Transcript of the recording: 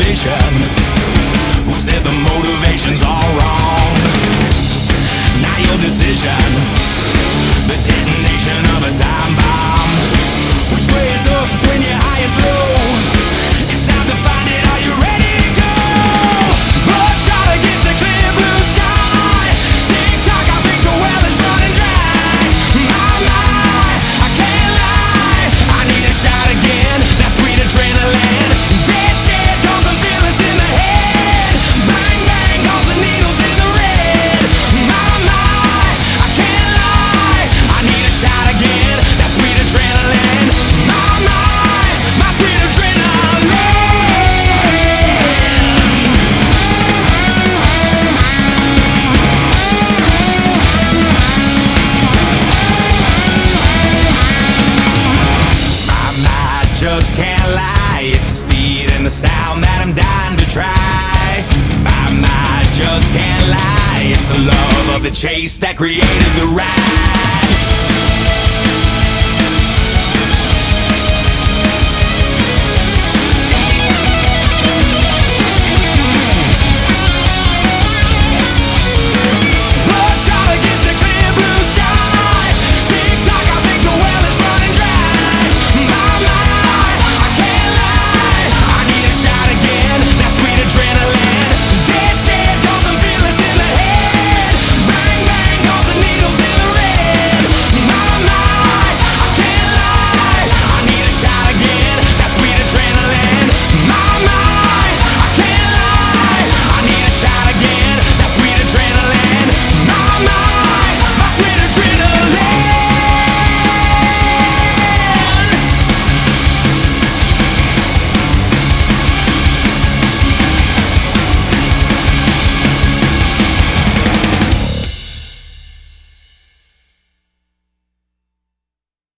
politician who said the motivation's all wrong. Now your decision, the detonation of a time bomb. Which way is up when your high is low? It's time to find it. Are you ready to go? Bloodshot against the clear blue sky. Tick tock, I think the well is running dry. My, I can't lie. I need a shot again. That sweet adrenaline. Dead scared, cause I'm fearless in the head. Bang bang, cause the needle's in the red. My, I can't lie. I need a shot again. That sweet adrenaline. My sweet adrenaline. My, just can't lie. It's the speed and the sound that I'm dying to try. My, just can't lie. It's the love of the chase that created the ride.